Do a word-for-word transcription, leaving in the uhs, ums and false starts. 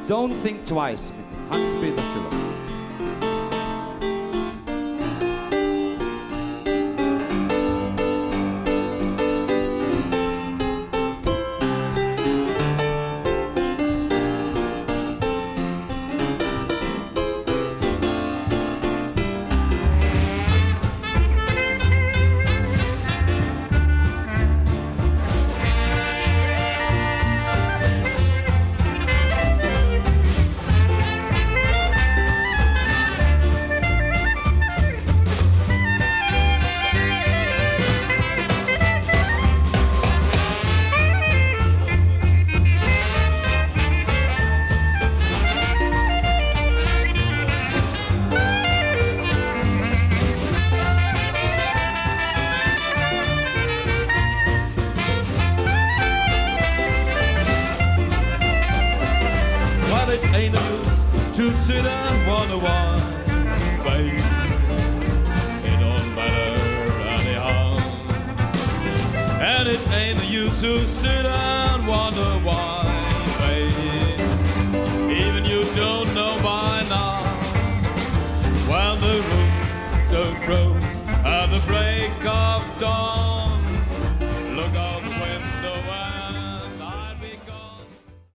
Don't Think Twice mit Hans-Peter Schüller. Ain't no use to sit and wonder why, babe. It don't matter anyhow. And it ain't no use to sit and wonder why, babe. Even you don't know by now. While the rooster crows at the break of dawn.